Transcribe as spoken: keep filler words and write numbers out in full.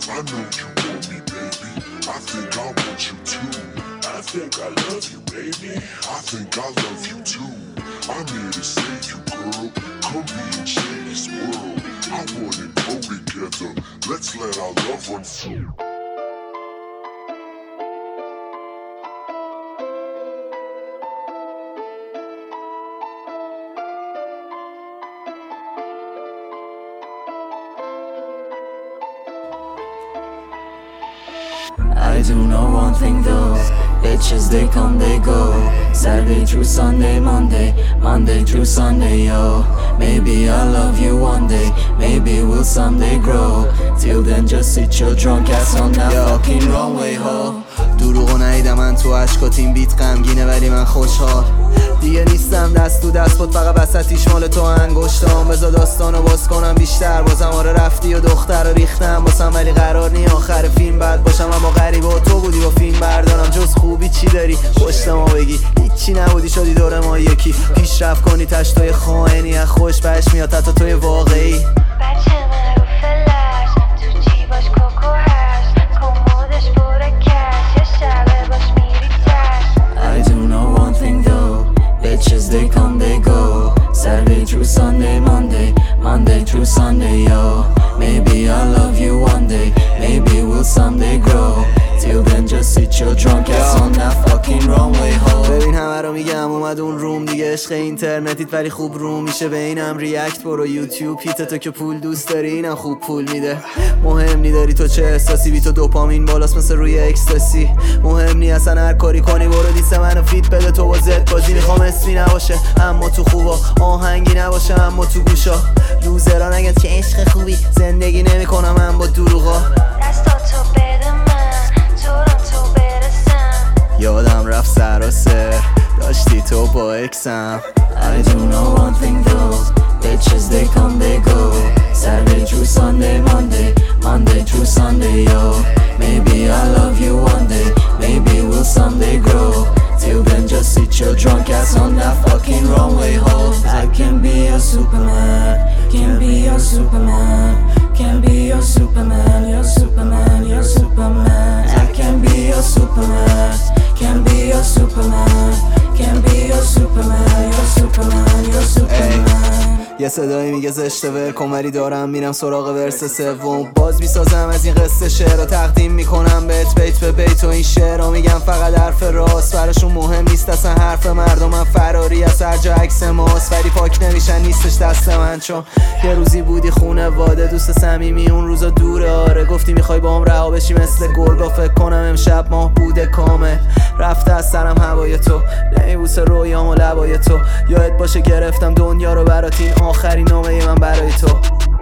I know you want me, baby. I think I want you too. I think I love you, baby. I think I love you too. I'm here to save you, girl. Come be in Shady's world. I wanna grow together. Let's let our love run through. I do know one thing though, bitches they come they go. Saturday through Sunday, Monday, Monday through Sunday, yo. Maybe I'll love you one day, maybe we'll someday grow. Till then just sit your drunk ass on that fucking runway, ho. دروغو ندیدم من تو عشقات، این بیت غمگینه ولی من خوشحال. دیگه نیستم دست تو دست بود، فقط وسطیش مال تو انگشتام. بذار داستانو باز کنم بیشتر، بازم آره رفتی و دختر رو ریختم واسم، ولی قرار نی آخر فیلم بد باشم. اما غریبه و تو بودی با فیلم بردارم، جز خوبی چی داری پشت ما بگی؟ هیچی نبودی شدی دور ما یکی. پیشرفت کنی تشتای خائنی، از خوش بهش میاد حتی توی واقعی. بچه من رو فلش تو جیباش کوکو هشت، کمودش پر کش، یه شبه باش میری تش. I do know one thing though, bitches they come they go. Saturday through Sunday, Monday, Monday through Sunday, yo. Maybe I'll love you one day, maybe we'll someday grow. Till then just sit your drunk ass on that fucking runway, ho. ببین همه رو میگم اومد اون روم دیگه، عشق اینترنتیت ولی خوب روم میشه. به اینم ریاکت برو یوتیوب، هیت تو که پول دوست داری اینم خوب پول میده. مهم نی داری تو چه احساسی، بی تو دوپامین بالاست مثل روی اکستاسی. مهم نی اصلا هر کاری کنی، برو دیس منو فیت بده تو با زد بازی. میخوام اسمی نباشه اما تو خوبا، آهنگی نباشه اما تو گوشا. لوزرا نگن که عشق خوبی، زندگی نمیکنم من با دروغا. دستاتو بده من تورنتو برسم. یادم رفت سراسر داشتی تو با اکسم. I do know one thing though, bitches they come they go. Saturday through Sunday, Monday, Monday through Sunday, yo. Maybe I'll love you one day, maybe we'll someday grow. Till then just sit your drunk ass on that fucking runway, ho. I can be your Superman, can be your Superman, can be your Superman, your Superman, your Superman. I can be your Superman, can be your Superman, can be your Superman, your Superman, your Superman. یه صدایی میگه زشته ول کن، ولی دارم میرم سراغ ورس سوم. باز میسازم از این قصه شعر رو تقدیم میکنم بهت بیت به بیت. و این شعر رو میگم فقط حرف راست، براشون مهم نیست اصلا حرف مردم. من فراری از هر جا عکس ماست، ولی پاک نمیشن نیستش دست من. چون یه روزی بودی خونه واده دوست صمیمی، اون روزا دوره. آره گفتی میخوای با هم رها بشی مثل گرگا، فکر کنم امشب ماه بوده کامل. رفته از سرم هوای تو، نمیبوسه رویام و لبای تو. یادت باشه گرفتم دنیا رو برات، این آخرین نامه من برای تو.